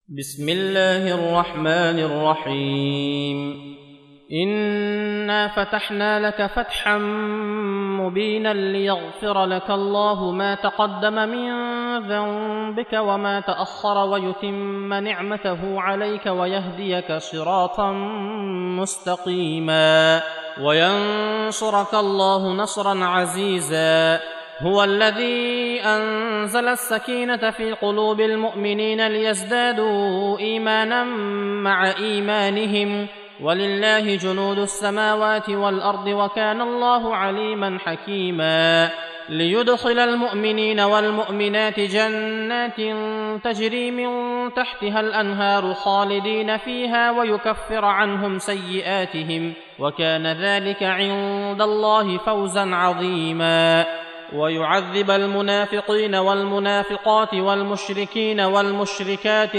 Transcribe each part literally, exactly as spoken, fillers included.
بسم الله الرحمن الرحيم إنا فتحنا لك فتحا مبينا ليغفر لك الله ما تقدم من ذنبك وما تأخر ويتم نعمته عليك ويهديك صراطا مستقيما وينصرك الله نصرا عزيزا. هو الذي أنزل السكينة في قلوب المؤمنين ليزدادوا إيمانا مع إيمانهم ولله جنود السماوات والأرض وكان الله عليما حكيما. ليدخل المؤمنين والمؤمنات جنات تجري من تحتها الأنهار خالدين فيها ويكفر عنهم سيئاتهم وكان ذلك عند الله فوزا عظيما. ويعذب المنافقين والمنافقات والمشركين والمشركات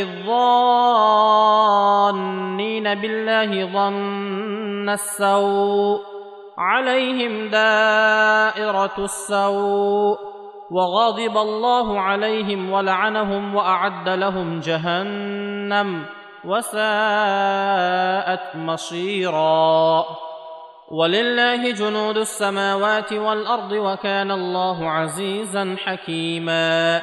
الظانين بالله ظن السوء عليهم دائرة السوء وغضب الله عليهم ولعنهم وأعد لهم جهنم وساءت مصيرا. ولله جنود السماوات والأرض وكان الله عزيزا حكيما.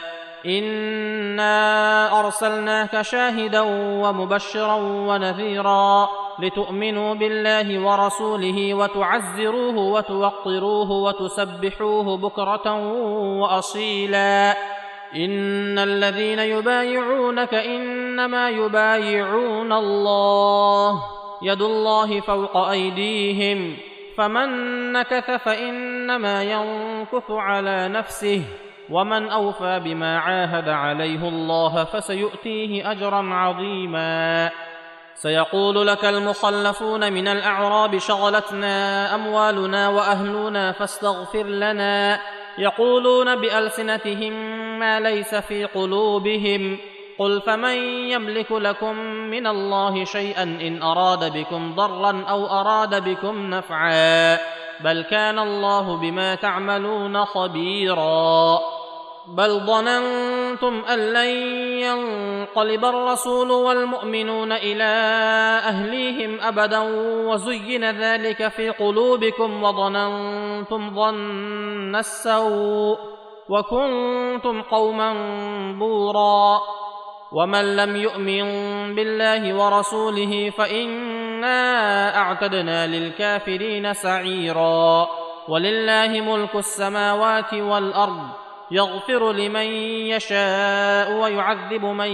إنا أرسلناك شاهدا ومبشرا ونذيرا لتؤمنوا بالله ورسوله وتعزروه وتوقروه وتسبحوه بكرة وأصيلا. إن الذين يبايعونك إنما يبايعون الله يد الله فوق أيديهم فمن نكث فإنما ينكث على نفسه ومن أوفى بما عاهد عليه الله فسيؤتيه أجرا عظيما. سيقول لك المخلفون من الأعراب شغلتنا أموالنا وأهلنا فاستغفر لنا يقولون بألسنتهم ما ليس في قلوبهم قل فمن يملك لكم من الله شيئا إن أراد بكم ضرا أو أراد بكم نفعا بل كان الله بما تعملون خبيرا. بل ظننتم أن لن ينقلب الرسول والمؤمنون إلى أهليهم أبدا وزين ذلك في قلوبكم وظننتم ظن السوء وكنتم قوما بورا. ومن لم يؤمن بالله ورسوله فإنا أعتدنا للكافرين سعيرا. ولله ملك السماوات والأرض يغفر لمن يشاء ويعذب من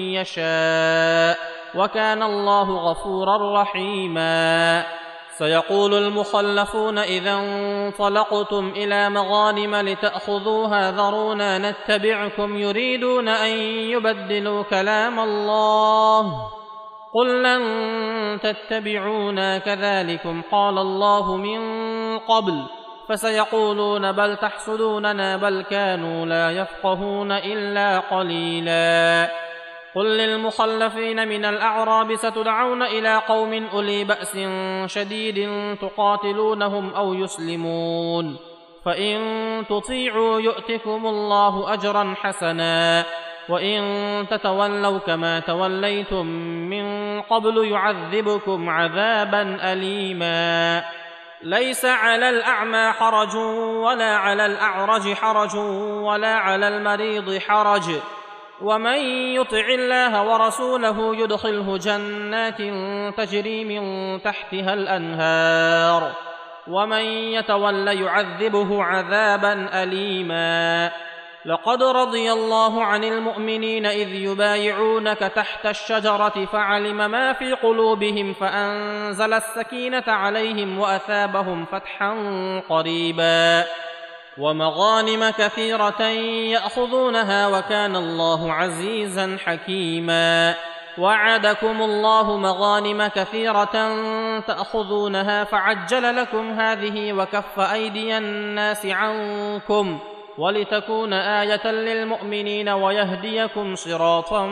يشاء وكان الله غفورا رحيما. سيقول المخلفون إذا انطلقتم إلى مغانم لتأخذوها ذرونا نتبعكم يريدون أن يبدلوا كلام الله قل لن تتبعونا كذلكم قال الله من قبل فسيقولون بل تحسدوننا بل كانوا لا يفقهون إلا قليلا. قل للمخلفين من الأعراب ستدعون إلى قوم أولي بأس شديد تقاتلونهم أو يسلمون فإن تطيعوا يؤتكم الله أجرا حسنا وإن تتولوا كما توليتم من قبل يعذبكم عذابا أليما. ليس على الأعمى حرج ولا على الأعرج حرج ولا على المريض حرج ومن يطع الله ورسوله يدخله جنات تجري من تحتها الأنهار ومن يتول يعذبه عذابا أليما. لقد رضي الله عن المؤمنين إذ يبايعونك تحت الشجرة فعلم ما في قلوبهم فأنزل السكينة عليهم وأثابهم فتحا قريبا ومغانم كثيرة يأخذونها وكان الله عزيزا حكيما. وعدكم الله مغانم كثيرة تأخذونها فعجل لكم هذه وكف أيدي الناس عنكم ولتكون آية للمؤمنين ويهديكم صراطا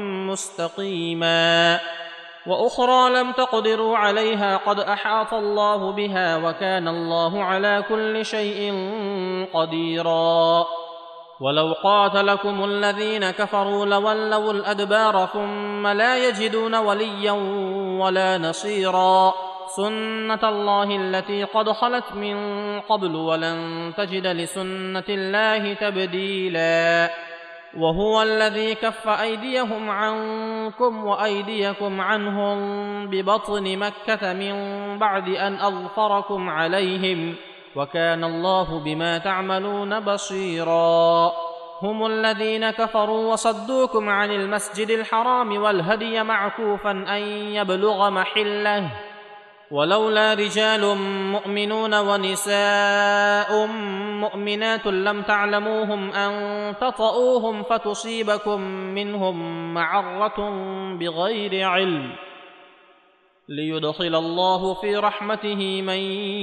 مستقيما. وأخرى لم تقدروا عليها قد أحاط الله بها وكان الله على كل شيء قديرا. ولو قاتلكم الذين كفروا لولوا الأدبار ثم لا يجدون وليا ولا نصيرا سنة الله التي قد خلت من قبل ولن تجد لسنة الله تبديلا وهو الذي كف أيديهم عنكم وأيديكم عنهم ببطن مكة من بعد أن أظفركم عليهم وكان الله بما تعملون بصيرا هم الذين كفروا وصدوكم عن المسجد الحرام والهدي معكوفا أن يبلغ محله ولولا رجال مؤمنون ونساء مؤمنات لم تعلموهم أن تطؤوهم فتصيبكم منهم معرة بغير علم ليدخل الله في رحمته من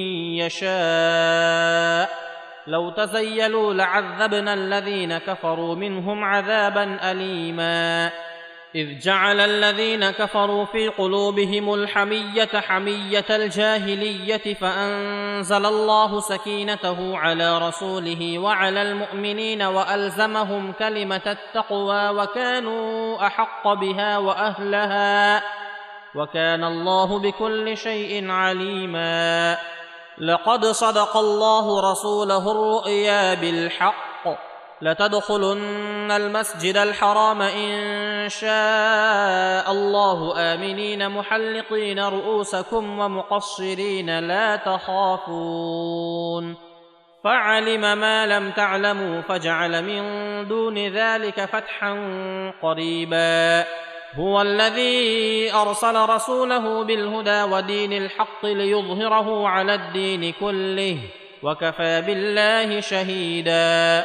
يشاء لو تزيلوا لعذبنا الذين كفروا منهم عذابا أليما إذ جعل الذين كفروا في قلوبهم الحمية حمية الجاهلية فأنزل الله سكينته على رسوله وعلى المؤمنين وألزمهم كلمة التقوى وكانوا أحق بها وأهلها وكان الله بكل شيء عليما لقد صدق الله رسوله الرؤيا بالحق لتدخلن المسجد الحرام إن شاء الله آمنين محلقين رؤوسكم ومقصرين لا تخافون فعلم ما لم تعلموا فجعل من دون ذلك فتحا قريبا هو الذي أرسل رسوله بالهدى ودين الحق ليظهره على الدين كله وكفى بالله شهيدا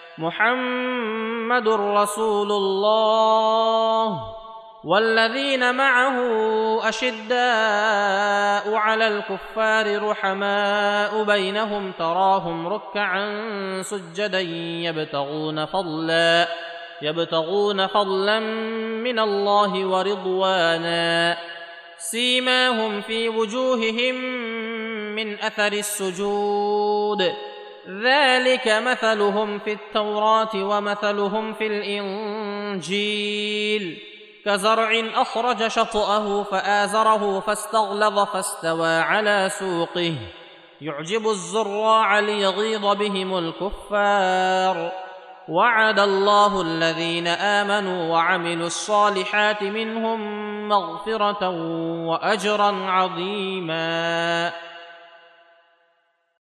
محمد رسول الله والذين معه أشداء على الكفار رحماء بينهم تراهم ركعا سجدا يبتغون فضلا يبتغون فضلا من الله ورضوانا سيماهم في وجوههم من أثر السجود ذلك مثلهم في التوراة ومثلهم في الإنجيل كزرع أخرج شطأه فآزره فاستغلظ فاستوى على سوقه يعجب الزراع ليغيظ بهم الكفار وعد الله الذين آمنوا وعملوا الصالحات منهم مغفرة وأجرا عظيما